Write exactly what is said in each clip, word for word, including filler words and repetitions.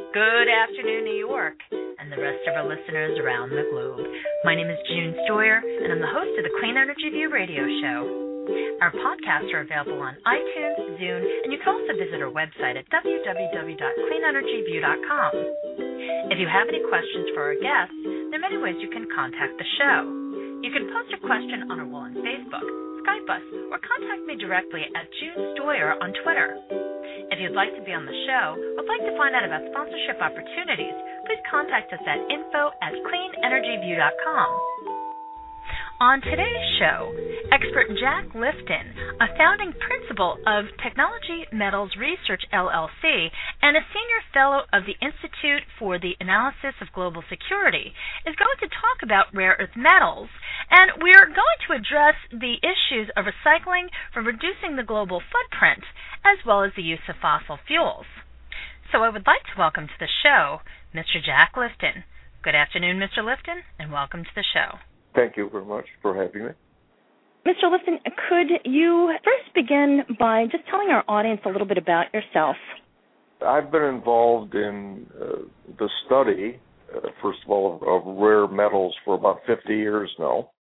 Good afternoon, New York, and the rest of our listeners around the globe. My name is June Stoyer, and I'm the host of the Clean Energy View radio show. Our podcasts are available on iTunes, Zune, and you can also visit our website at w w w dot clean energy view dot com. If you have any questions for our guests, there are many ways you can contact the show. You can post a question on our wall on Facebook, Skype us, or contact me directly at June Stoyer on Twitter. If you'd like to be on the show or would like to find out about sponsorship opportunities, please contact us at info at clean energy view dot com. On today's show, expert Jack Lifton, a founding principal of Technology Metals Research, L L C, and a senior fellow of the Institute for the Analysis of Global Security, is going to talk about rare earth metals, and we're going to address the issues of recycling for reducing the global footprint, as well as the use of fossil fuels. So I would like to welcome to the show Mister Jack Lifton. Good afternoon, Mister Lifton, and welcome to the show. Thank you very much for having me. Mister Lifton, could you first begin by just telling our audience a little bit about yourself? I've been involved in uh, the study, uh, first of all, of, of rare metals for about fifty years now.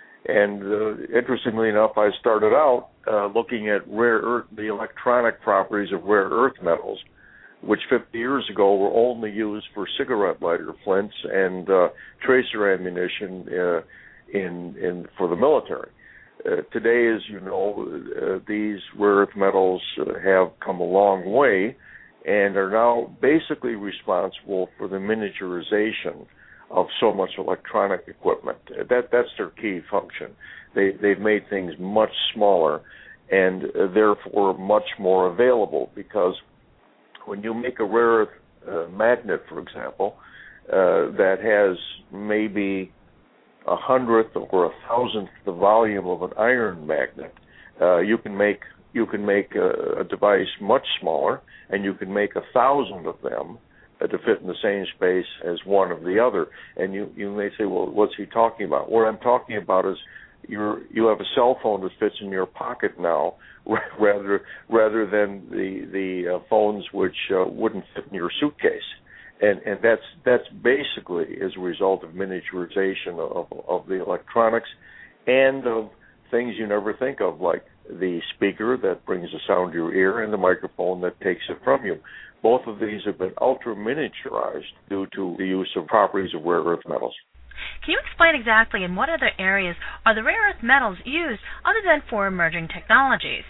And uh, interestingly enough, I started out uh, looking at rare earth, the electronic properties of rare earth metals, which fifty years ago were only used for cigarette lighter flints and uh, tracer ammunition uh, in, in for the military. Uh, today, as you know, uh, these rare earth metals uh, have come a long way and are now basically responsible for the miniaturization of so much electronic equipment. That that's their key function. They they've made things much smaller and uh, therefore much more available, because when you make a rare earth uh, magnet, for example, uh, that has maybe a hundredth or a thousandth the volume of an iron magnet, uh, you can make you can make a, a device much smaller, and you can make a thousand of them uh, to fit in the same space as one of the other. And you, you may say, well, what's he talking about? What I'm talking about is you're, you have a cell phone that fits in your pocket now, rather rather than the the uh, phones which uh, wouldn't fit in your suitcase. And and that's that's basically as a result of miniaturization of, of the electronics and of things you never think of, like the speaker that brings the sound to your ear and the microphone that takes it from you. Both of these have been ultra miniaturized due to the use of properties of rare earth metals. Can you explain exactly in what other areas are the rare earth metals used other than for emerging technologies?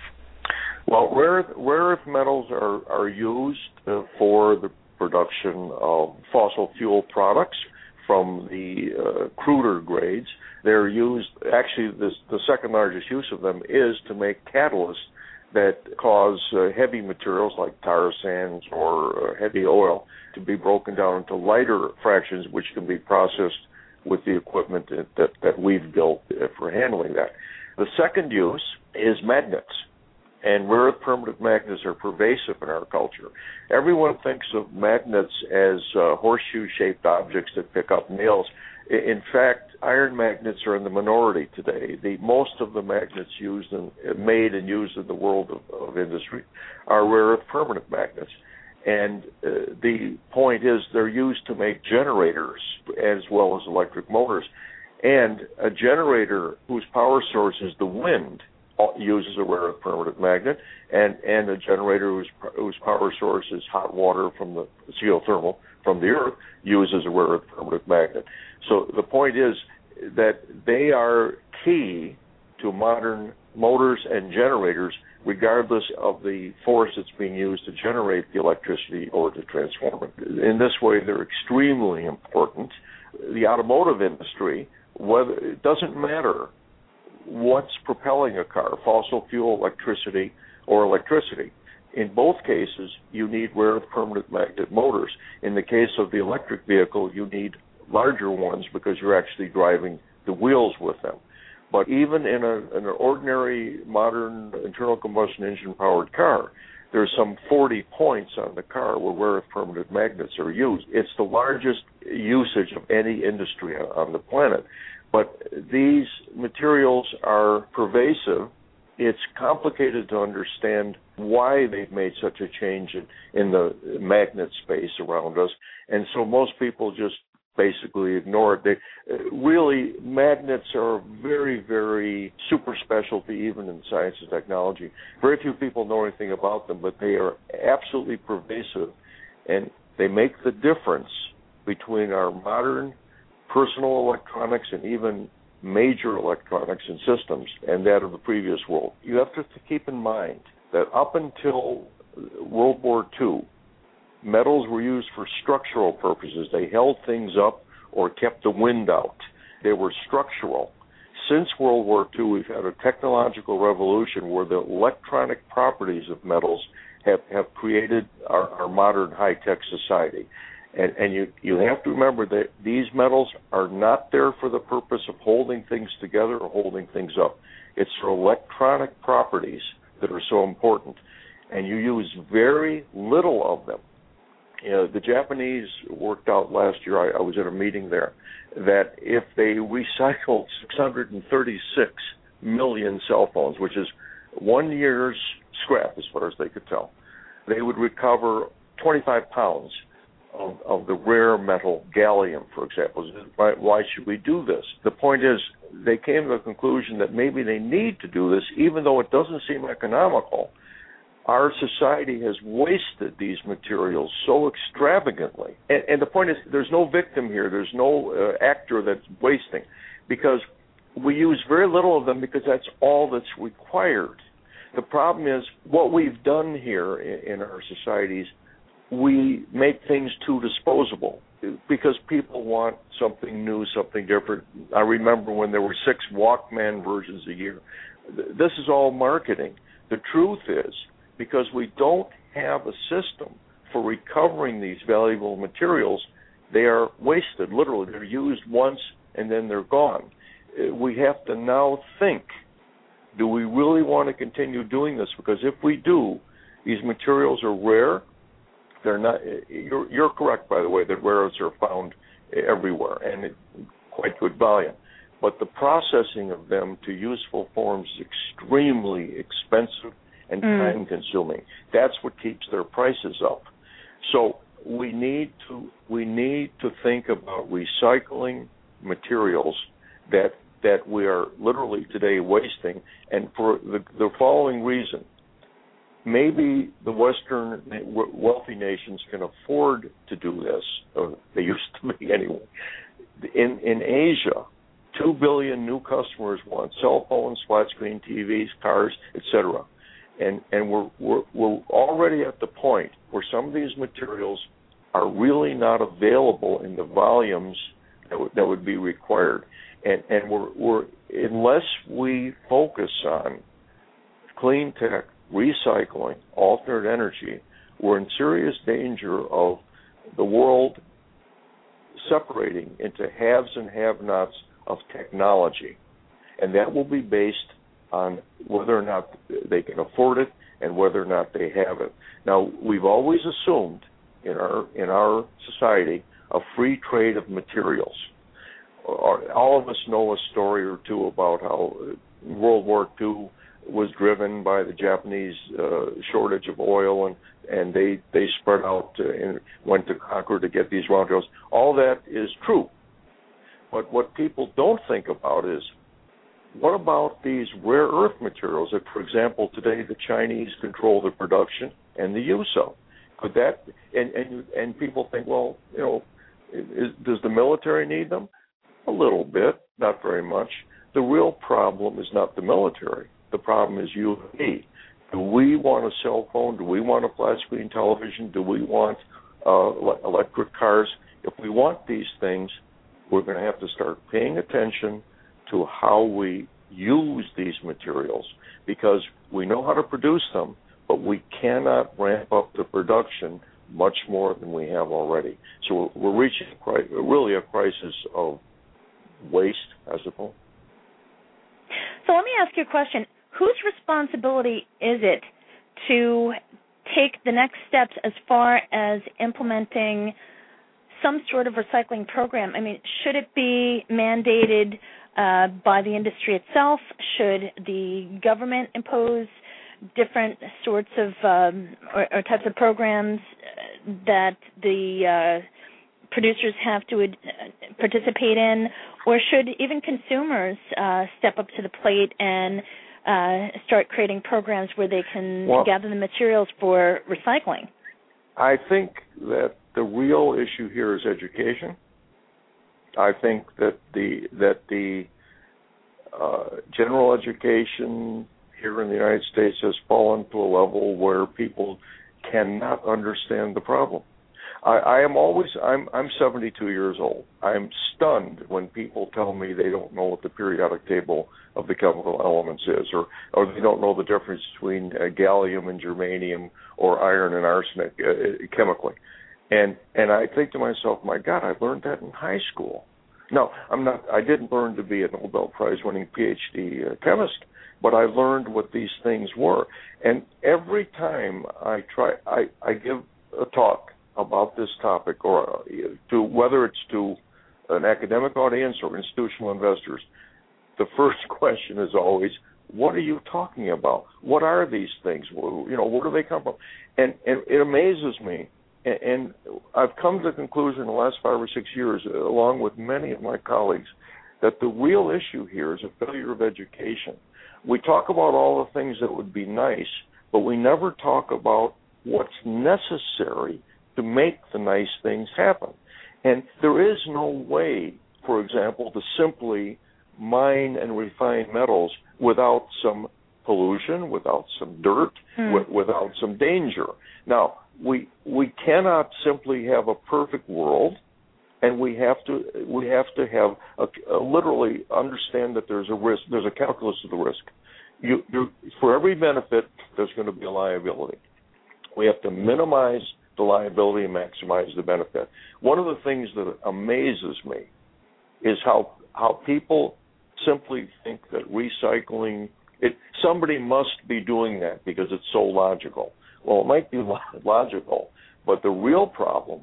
Well, rare earth, rare earth metals are, are used uh, for the production of fossil fuel products from the uh, cruder grades. They're used, actually this, the second largest use of them is to make catalysts that cause uh, heavy materials like tar sands or uh, heavy oil to be broken down into lighter fractions, which can be processed with the equipment that, that, that we've built for handling that. The second use is magnets. And rare earth permanent magnets are pervasive in our culture. Everyone thinks of magnets as uh, horseshoe-shaped objects that pick up nails. In fact, iron magnets are in the minority today. The most of the magnets used and made and used in the world of, of industry are rare earth permanent magnets. And uh, the point is they're used to make generators as well as electric motors. And a generator whose power source is the wind uses a rare earth permanent magnet, and, and a generator whose, whose power source is hot water from the geothermal from the earth uses a rare earth permanent magnet. So the point is that they are key to modern motors and generators, regardless of the force that's being used to generate the electricity or to transform it. In this way, they're extremely important. The automotive industry, whether it doesn't matter what's propelling a car, fossil fuel, electricity, or electricity. In both cases, you need rare earth permanent magnet motors. In the case of the electric vehicle, you need larger ones because you're actually driving the wheels with them. But even in, a, in an ordinary, modern, internal combustion engine-powered car, there's some forty points on the car where rare earth permanent magnets are used. It's the largest usage of any industry on the planet. But these materials are pervasive. It's complicated to understand why they've made such a change in, in the magnet space around us. And so most people just basically ignore it. They, really, magnets are very, very super specialty, even in science and technology. Very few people know anything about them, but they are absolutely pervasive, and they make the difference between our modern personal electronics and even major electronics and systems and that of the previous world. You have to keep in mind that up until World War Two, metals were used for structural purposes. They held things up or kept the wind out. They were structural. Since World War Two, we've had a technological revolution where the electronic properties of metals have, have created our, our modern high-tech society. And, and you, you have to remember that these metals are not there for the purpose of holding things together or holding things up. It's their electronic properties that are so important. And you use very little of them. You know, the Japanese worked out last year, I, I was at a meeting there, that if they recycled six hundred thirty-six million cell phones, which is one year's scrap as far as they could tell, they would recover twenty-five pounds of, of the rare metal gallium, for example. Why, why should we do this? The point is, they came to the conclusion that maybe they need to do this, even though it doesn't seem economical. Our society has wasted these materials so extravagantly. And, and the point is, there's no victim here. There's no uh, actor that's wasting, because we use very little of them because that's all that's required. The problem is, what we've done here in, in our societies, we make things too disposable because people want something new, something different. I remember when there were six Walkman versions a year. This is all marketing. The truth is, because we don't have a system for recovering these valuable materials, they are wasted, literally. They're used once and then they're gone. We have to now think, do we really want to continue doing this? Because if we do, these materials are rare. They're not. You're, you're correct, by the way, that rare earths are found everywhere and in quite good volume. But the processing of them to useful forms is extremely expensive and mm. time-consuming. That's what keeps their prices up. So we need to we need to think about recycling materials that that we are literally today wasting, and for the, the following reason. Maybe the Western wealthy nations can afford to do this, or they used to be anyway. In in Asia, two billion new customers want cell phones, flat screen T Vs, cars, et cetera. And and we're, we're we're already at the point where some of these materials are really not available in the volumes that would, that would be required. And and we're we're unless we focus on clean tech, recycling, alternate energy, we're in serious danger of the world separating into haves and have-nots of technology. And that will be based on whether or not they can afford it and whether or not they have it. Now, we've always assumed in our in our society a free trade of materials. All of us know a story or two about how World War Two was driven by the Japanese uh, shortage of oil, and, and they, they spread out uh, and went to conquer to get these raw materials. All that is true. But what people don't think about is, what about these rare earth materials that, for example, today the Chinese control the production and the use of? Could that, and, and, and people think, well, you know, is, does the military need them? A little bit, not very much. The real problem is not the military. The problem is you and me. Do we want a cell phone? Do we want a flat screen television? Do we want uh, electric cars? If we want these things, we're going to have to start paying attention to how we use these materials, because we know how to produce them, but we cannot ramp up the production much more than we have already. So we're reaching really a crisis of waste, I suppose. So let me ask you a question. Whose responsibility is it to take the next steps as far as implementing some sort of recycling program? I mean, should it be mandated uh, by the industry itself? Should the government impose different sorts of um, or, or types of programs that the uh, producers have to uh, participate in, or should even consumers uh, step up to the plate and uh, start creating programs where they can well, gather the materials for recycling? I think that the real issue here is education. I think that the that the uh, general education here in the United States has fallen to a level where people cannot understand the problem. I, I am always I'm I'm seventy-two years old. I'm stunned when people tell me they don't know what the periodic table of the chemical elements is, or or they don't know the difference between uh, gallium and germanium or iron and arsenic uh, chemically. And and I think to myself, my God, I learned that in high school. No, I'm not. I didn't learn to be a Nobel Prize-winning P H D uh, chemist, but I learned what these things were. And every time I try, I, I give a talk about this topic, or uh, to whether it's to an academic audience or institutional investors, the first question is always, what are you talking about? What are these things? You know, where do they come from? And, and it amazes me, and, and I've come to the conclusion in the last five or six years, along with many of my colleagues, that the real issue here is a failure of education. We talk about all the things that would be nice, but we never talk about what's necessary to make the nice things happen. And there is no way, for example, to simply mine and refine metals without some pollution, without some dirt, hmm. w- without some danger. Now, we we cannot simply have a perfect world, and we have to we have to have a, a literally understand that there's a risk, there's a calculus of the risk. You, you, for every benefit, there's going to be a liability. We have to minimize the liability and maximize the benefit. One of the things that amazes me is how how people simply think that recycling, it, somebody must be doing that because it's so logical. Well, it might be logical, but the real problem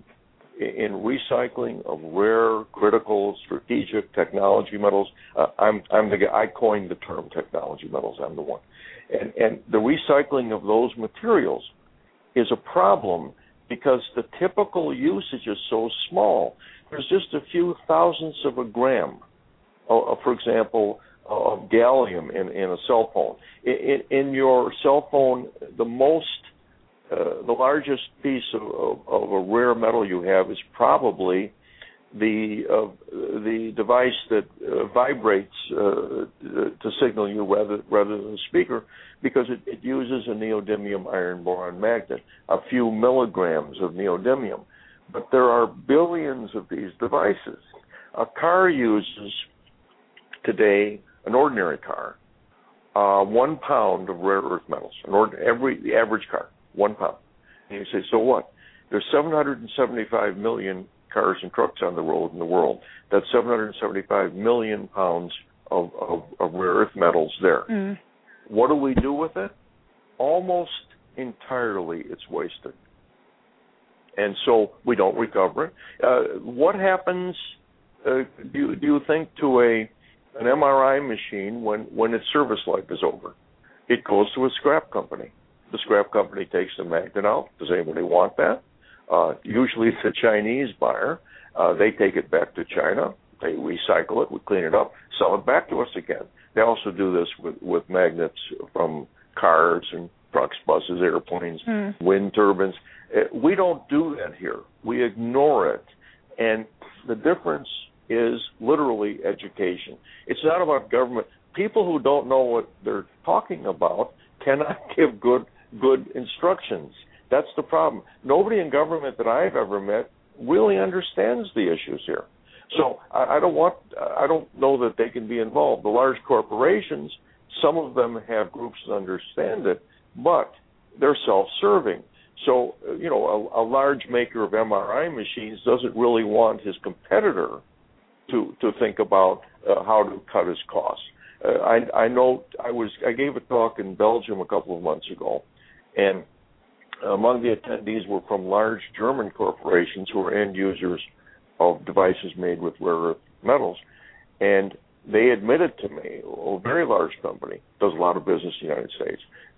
in recycling of rare, critical, strategic technology metals, uh, I'm, I'm the guy, I coined the term technology metals, I'm the one. And, and the recycling of those materials is a problem because the typical usage is so small. There's just a few thousandths of a gram, uh, for example, uh, of gallium in, in a cell phone. In, in your cell phone, the most, uh, the largest piece of, of, of a rare metal you have is probably the uh, the device that uh, vibrates uh, to signal you rather rather than the speaker, because it, it uses a neodymium iron boron magnet, a few milligrams of neodymium. But there are billions of these devices. A car uses today, an ordinary car, uh, one pound of rare earth metals. An ord- every the average car, one pound. And you say, so what? There's seven hundred seventy-five million cars and trucks on the road in the world. That's seven hundred seventy-five million pounds of, of, of rare earth metals there. Mm. What do we do with it? Almost entirely it's wasted. And so we don't recover it. Uh, what happens, uh, do, you, do you think, to a an M R I machine when, when its service life is over? It goes to a scrap company. The scrap company takes the magnet out. Does anybody want that? Uh, usually it's a Chinese buyer. Uh, they take it back to China. They recycle it. We clean it up, sell it back to us again. They also do this with, with magnets from cars and trucks, buses, airplanes, mm. wind turbines. Uh, we don't do that here. We ignore it. And the difference is literally education. It's not about government. People who don't know what they're talking about cannot give good good instructions. That's the problem. Nobody in government that I've ever met really understands the issues here. So I, I don't want, I don't know that they can be involved. The large corporations, some of them have groups that understand it, but they're self-serving. So, you know, a, a large maker of M R I machines doesn't really want his competitor to to think about uh, how to cut his costs. Uh, I, I know I was I gave a talk in Belgium a couple of months ago, and among the attendees were from large German corporations who are end users of devices made with rare earth metals. And they admitted to me, a very large company, does a lot of business in the United States,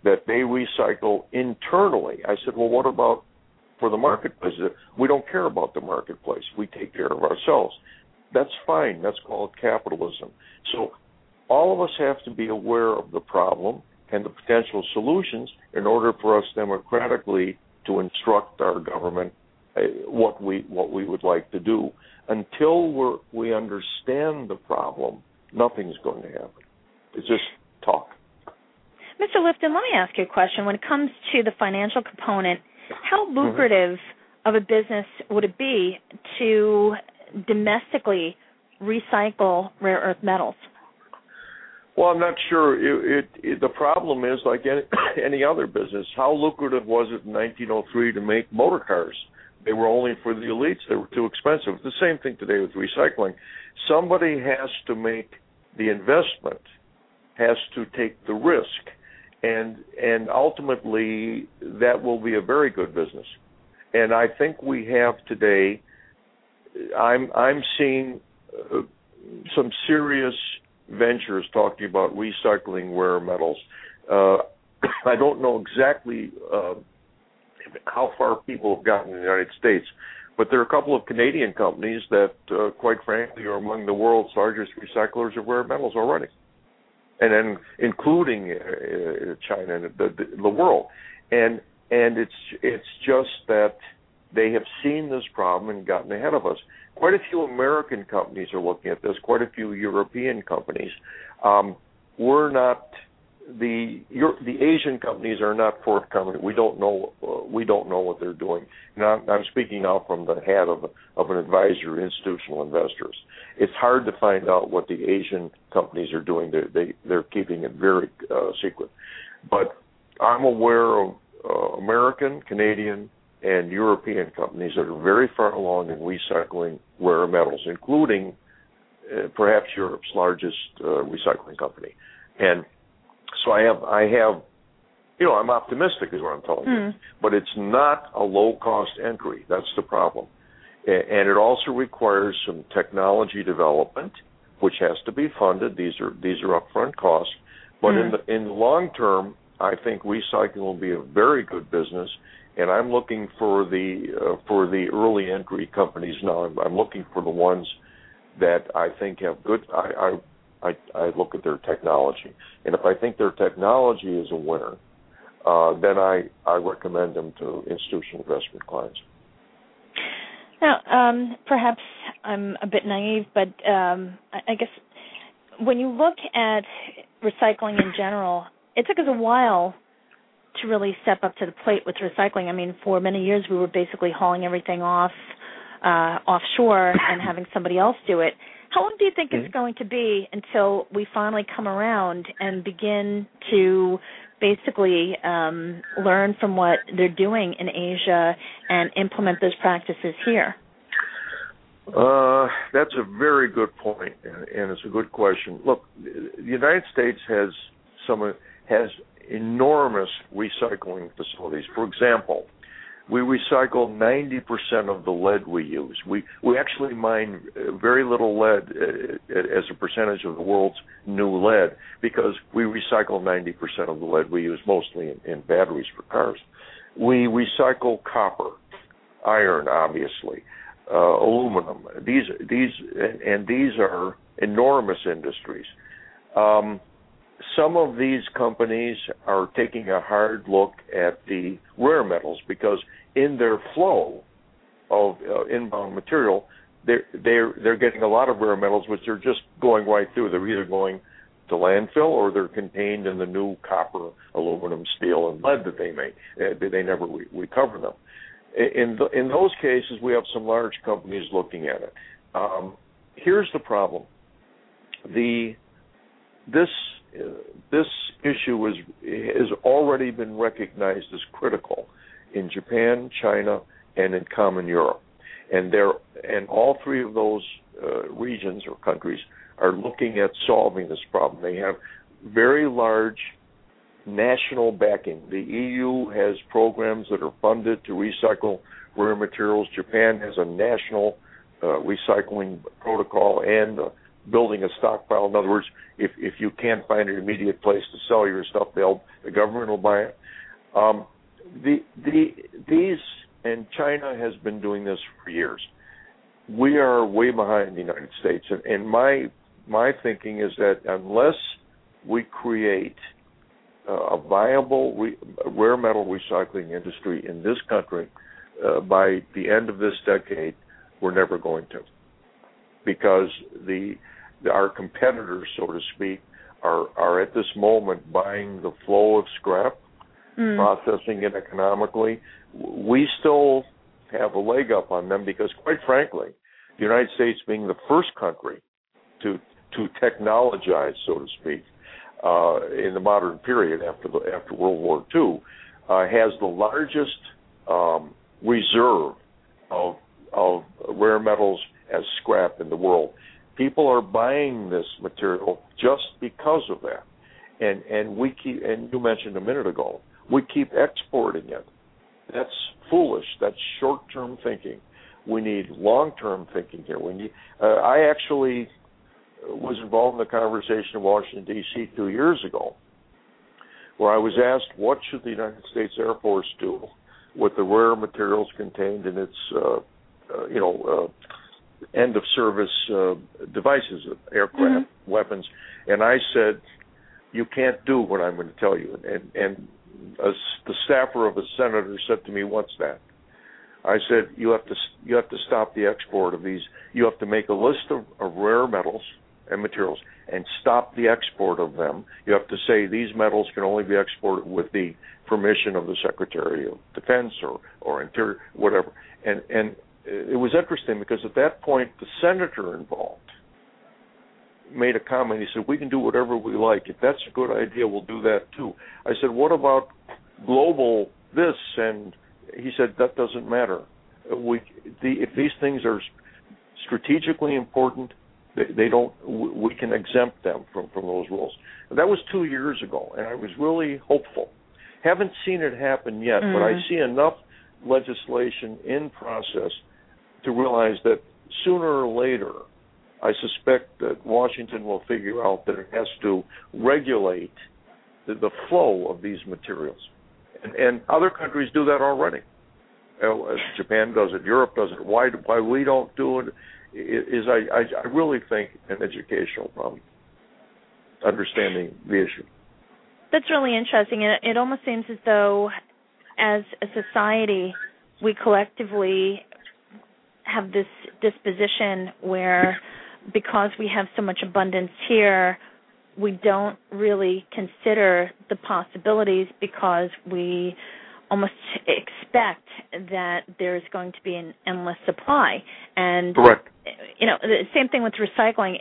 that they recycle internally. I said, well, what about for the marketplace? We don't care about the marketplace. We take care of ourselves. That's fine. That's called capitalism. So all of us have to be aware of the problem and the potential solutions in order for us democratically to instruct our government uh, what we what we would like to do. Until we're, we understand the problem, nothing's going to happen. It's just talk. Mister Lifton, let me ask you a question. When it comes to the financial component, how lucrative mm-hmm. of a business would it be to domestically recycle rare earth metals? Well, I'm not sure. It, it, it, the problem is, like any, any other business, how lucrative was it in nineteen oh three to make motor cars? They were only for the elites. They were too expensive. It's the same thing today with recycling. Somebody has to make the investment, has to take the risk, and and ultimately that will be a very good business. And I think we have today. I'm I'm seeing uh, some serious ventures talking about recycling rare metals. Uh, I don't know exactly uh, how far people have gotten in the United States, but there are a couple of Canadian companies that, uh, quite frankly, are among the world's largest recyclers of rare metals already, and then including uh, China and the, the, the world. And and it's it's just that they have seen this problem and gotten ahead of us. Quite a few American companies are looking at this. Quite a few European companies. Um, we're not the Euro, the Asian companies are not forthcoming. We don't know uh, we don't know what they're doing. Now, I'm speaking now from the hat of of an advisor, institutional investors. It's hard to find out what the Asian companies are doing. They're, they they're keeping it very uh, secret. But I'm aware of uh, American, Canadian, and European companies that are very far along in recycling rare metals, including uh, perhaps Europe's largest uh, recycling company. And so I have, I have, you know, I'm optimistic is what I'm telling mm. you, but it's not a low-cost entry. That's the problem. And it also requires some technology development, which has to be funded. These are these are upfront costs. But mm. in the in the long term, I think recycling will be a very good business. And I'm looking for the uh, for the early entry companies now. I'm, I'm looking for the ones that I think have good. I, I I I look at their technology, and if I think their technology is a winner, uh, then I I recommend them to institutional investment clients. Now, um, perhaps I'm a bit naive, but um, I, I guess when you look at recycling in general, it took us a while to really step up to the plate with recycling. I mean, for many years we were basically hauling everything off uh, offshore and having somebody else do it. How long do you think mm-hmm. it's going to be until we finally come around and begin to basically um, learn from what they're doing in Asia and implement those practices here? Uh, that's a very good point, and it's a good question. Look, the United States has some has enormous recycling facilities. For example, we recycle ninety percent of the lead we use. We we actually mine very little lead as a percentage of the world's new lead because we recycle ninety percent of the lead we use, mostly in, in batteries for cars. We recycle copper, iron, obviously, uh, aluminum. These these and, and these are enormous industries. Um, Some of these companies are taking a hard look at the rare metals because in their flow of uh, inbound material, they're, they're, they're getting a lot of rare metals which are just going right through. They're either going to landfill or they're contained in the new copper, aluminum, steel, and lead that they make. They, they never re- recover them. In, the, in those cases, we have some large companies looking at it. Um, here's the problem. The this Uh, this issue is, has already been recognized as critical in Japan, China, and in common Europe. And there, and all three of those uh, regions or countries are looking at solving this problem. They have very large national backing. The E U has programs that are funded to recycle rare materials. Japan has a national uh, recycling protocol and uh, building a stockpile. In other words, if if you can't find an immediate place to sell your stuff, they'll the government will buy it. Um, the the these and China has been doing this for years. We are way behind the United States, and, and my my thinking is that unless we create uh, a viable re, rare metal recycling industry in this country uh, by the end of this decade, we're never going to, because the our competitors, so to speak, are are at this moment buying the flow of scrap, mm. processing it economically. We still have a leg up on them because, quite frankly, the United States, being the first country to to technologize, so to speak, uh, in the modern period after the after World War Two, uh, has the largest um, reserve of of rare metals as scrap in the world. People are buying this material just because of that, and and we keep. And you mentioned a minute ago, we keep exporting it. That's foolish. That's short-term thinking. We need long-term thinking here. We need. Uh, I actually was involved in the conversation in Washington, D C two years ago, where I was asked, what should the United States Air Force do with the rare materials contained in its, uh, uh, you know, uh, end-of-service uh, devices, aircraft, mm-hmm. weapons. And I said, you can't do what I'm going to tell you. And, and a, the staffer of a senator said to me, what's that? I said, you have to you have to stop the export of these. You have to make a list of, of rare metals and materials and stop the export of them. You have to say these metals can only be exported with the permission of the Secretary of Defense or, or Interior, whatever. And and it was interesting because at that point the senator involved made a comment. He said, we can do whatever we like. If that's a good idea, we'll do that too. I said, what about global this? And he said, that doesn't matter. We, the, if these things are strategically important, they, they don't. We can exempt them from, from those rules. That was two years ago, and I was really hopeful. Haven't seen it happen yet, mm. but I see enough legislation in process to realize that sooner or later, I suspect that Washington will figure out that it has to regulate the, the flow of these materials. And, and other countries do that already. Uh, Japan does it. Europe does it. Why why we don't do it is, I, I, I really think, an educational problem, understanding the issue. That's really interesting. It, it almost seems as though, as a society, we collectively have this disposition where, because we have so much abundance here, we don't really consider the possibilities because we almost expect that there's going to be an endless supply. And, correct. You know, the same thing with recycling.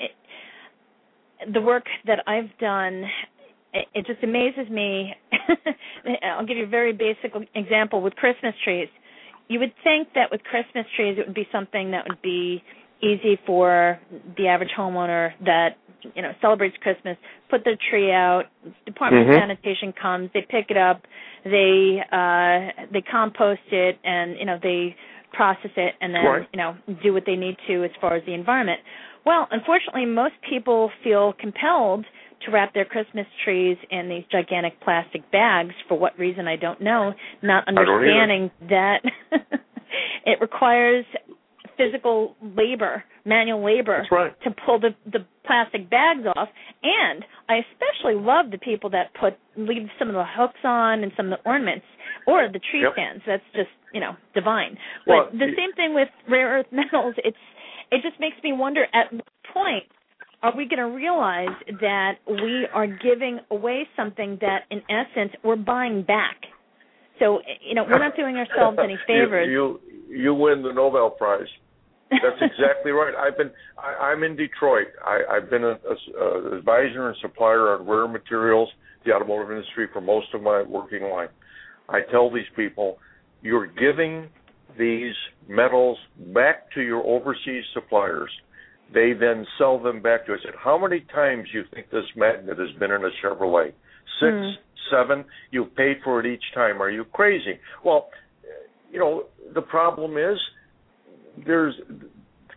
It, the work that I've done, it, it just amazes me. I'll give you a very basic example with Christmas trees. You would think that with Christmas trees it would be something that would be easy for the average homeowner that, you know, celebrates Christmas, put their tree out, Department mm-hmm. of Sanitation comes, they pick it up, they uh, they compost it, and, you know, they process it and then, right. you know, do what they need to as far as the environment. Well, unfortunately, most people feel compelled to wrap their Christmas trees in these gigantic plastic bags. For what reason, I don't know, not understanding that it requires physical labor, manual labor, right. to pull the, the plastic bags off. And I especially love the people that put leave some of the hooks on and some of the ornaments or the tree yep. stands. That's just, you know, divine. Well, but the it, same thing with rare earth metals. It's it just makes me wonder, at what point are we going to realize that we are giving away something that, in essence, we're buying back? So, you know, we're not doing ourselves any favors. You, you, you win the Nobel Prize. That's exactly right. I've been. I, I'm in Detroit. I, I've been an advisor and supplier on rare materials, the automotive industry, for most of my working life. I tell these people, you're giving these metals back to your overseas suppliers. They then sell them back to us. I said, how many times do you think this magnet has been in a Chevrolet? Six, mm. seven? You've paid for it each time. Are you crazy? Well, you know, the problem is, there's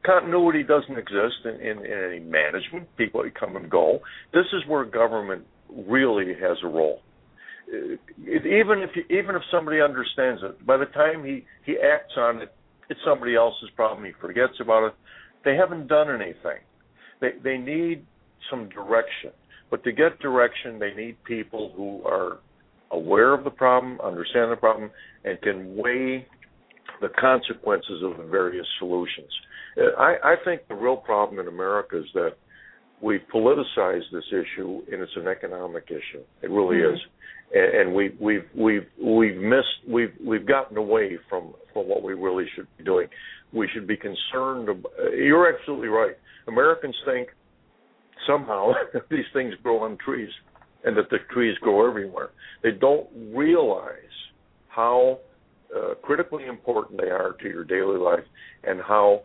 continuity doesn't exist in, in, in any management. People come and go. This is where government really has a role. It, even if you, even if somebody understands it, by the time he, he acts on it, it's somebody else's problem. He forgets about it. They haven't done anything. They they need some direction. But to get direction, they need people who are aware of the problem, understand the problem, and can weigh the consequences of the various solutions. I, I think the real problem in America is that we've politicized this issue, and it's an economic issue. It really mm-hmm. is, and, and we, we've we've we've missed we've we've gotten away from, from what we really should be doing. We should be concerned. About, you're absolutely right. Americans think somehow these things grow on trees, and that the trees grow everywhere. They don't realize how uh, critically important they are to your daily life, and how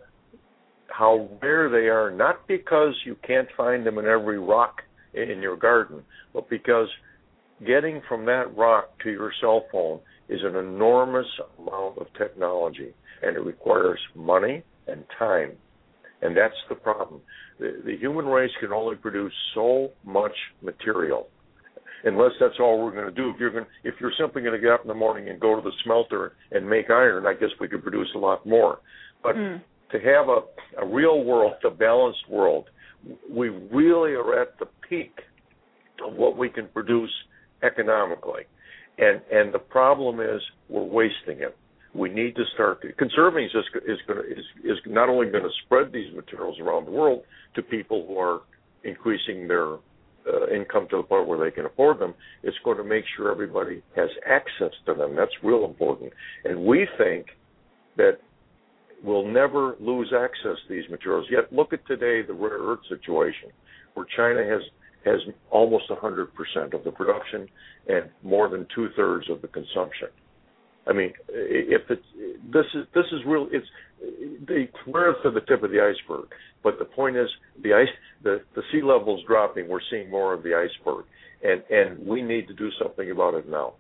how rare they are, not because you can't find them in every rock in your garden, but because getting from that rock to your cell phone is an enormous amount of technology, and it requires money and time. And that's the problem. The, the human race can only produce so much material, unless that's all we're going to do. If you're going, if you're simply going to get up in the morning and go to the smelter and make iron, I guess we could produce a lot more. But mm. to have a, a real world, a balanced world, we really are at the peak of what we can produce economically. And and the problem is we're wasting it. We need to start. Conserving is just, is going to, is is not only going to spread these materials around the world to people who are increasing their uh, income to the point where they can afford them. It's going to make sure everybody has access to them. That's real important. And we think that we'll never lose access to these materials. Yet look at today the rare earth situation, where China has has almost one hundred percent of the production and more than two thirds of the consumption. I mean, if it's, this is this is real. It's the rare earth to the tip of the iceberg. But the point is, the ice, the, the sea level's dropping. We're seeing more of the iceberg, and and we need to do something about it now.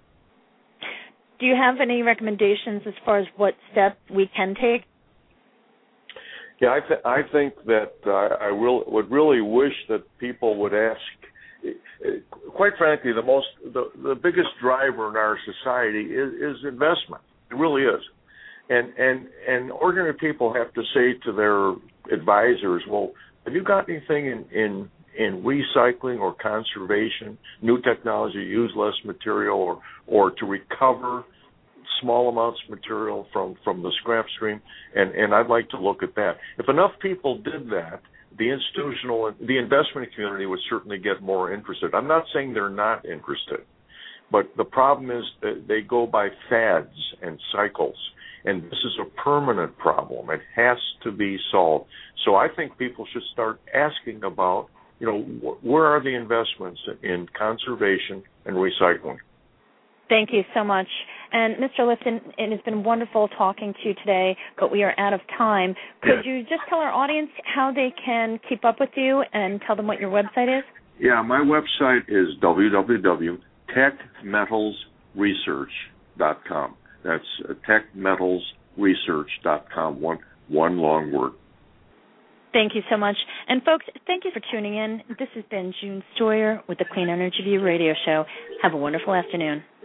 Do you have any recommendations as far as what steps we can take? Yeah, I, th- I think that uh, I will, would really wish that people would ask. Quite frankly, the most, the, the biggest driver in our society is, is investment. It really is, and and and ordinary people have to say to their advisors, "Well, have you got anything in in, in recycling or conservation, new technology, use less material, or or to recover small amounts of material from, from the scrap stream?" And and I'd like to look at that. If enough people did that, the institutional, the investment community would certainly get more interested. I'm not saying they're not interested, but the problem is that they go by fads and cycles, and this is a permanent problem. It has to be solved. So I think people should start asking about, you know, wh- where are the investments in conservation and recycling? Thank you so much. And Mister Lifton, it has been wonderful talking to you today, but we are out of time. Could yeah. you just tell our audience how they can keep up with you and tell them what your website is? Yeah, my website is w w w dot tech metals research dot com. That's tech metals research dot com, one, one long word. Thank you so much. And, folks, thank you for tuning in. This has been June Stoyer with the Clean Energy View Radio Show. Have a wonderful afternoon.